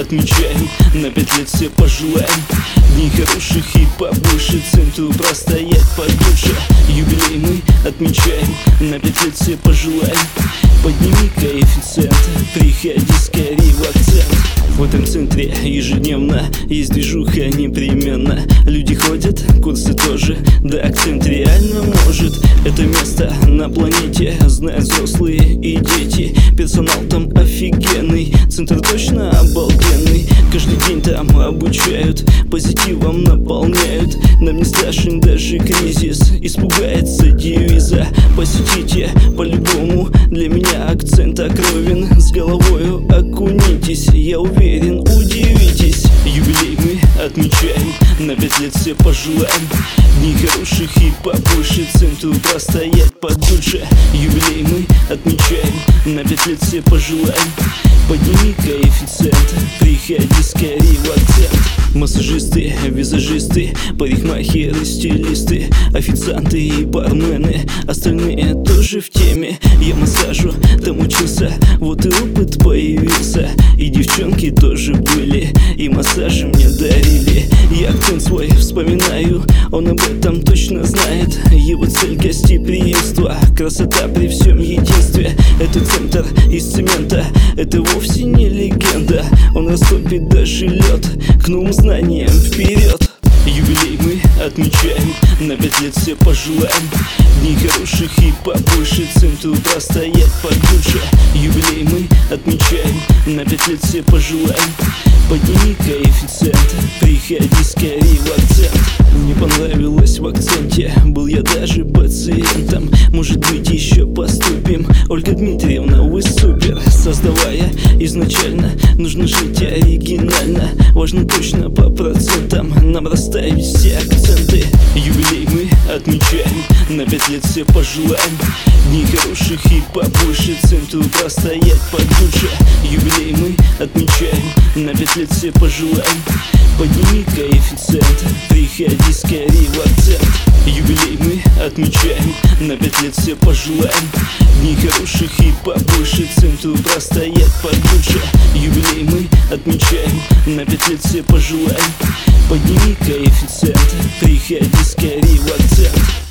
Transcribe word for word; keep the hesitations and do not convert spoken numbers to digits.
отмечаем, на пять лет все пожелаем дней хороших и побольше, центру простоять подольше. Юбилей мы отмечаем, на пять лет все пожелаем. Подними коэффициент, приходи скорей в акцент. В этом центре ежедневно есть движуха непременно. Люди ходят, курсы тоже, да акцент реально может. Это место на планете знают взрослые и дети. Персонал там офигенный, центр точно обалденный. Каждый день там обучают, позитивом наполняют. Нам не страшен даже кризис, испугается девиза. Посетите по-любому, для меня акцент окровен. С головою окунитесь, я уверен, удивитесь. Юбилей мы отмечаем, на пять лет все пожелаем дней хороших и побольше, центру простоять подольше. Юбилей мы отмечаем, на пять лет все пожелаем. Подними коэффициент, приходи скорей в акцент. Массажисты, визажисты, парикмахеры, стилисты, официанты и бармены, остальные тоже в теме. Я массажу там учился, вот и опыт появился. И девчонки тоже были, и массажи мне дарили. Я акцент свой вспоминаю, он об этом точно знает. Его цель гостеприимство, красота при всем единстве. Это центр из цемента, это вовсе не легенда. Он растопит даже лед, к новым знаниям вперед. Юбилей мы отмечаем, на пять лет все пожелаем дней хороших и побольше, центру простоять подольше. Юбилей мы отмечаем, на пять лет все пожелаем. Подними коэффициент, приходи скорей в акцент. Мне понравилось в акценте, был я даже пациентом. Может быть еще поступим, Ольга Дмитриевна, вы супер. Создавая изначально, нужно жить оригинально. Важно точно по процентам нам расставить все акценты. Юбилей мы отмечаем, на пять лет все пожелаем дней хороших и побольше, центру простоять подольше. Юбилей мы отмечаем, на пять лет все пожелаем. Подними коэффициент, приходи скорей в акцент. Юбилей мы отмечаем, на пять лет все пожелаем дней хороших и побольше, центру простоять подольше. Юбилей мы отмечаем, на пять лет все пожелаем. Подними коэффициент, приходи скорей в акцент.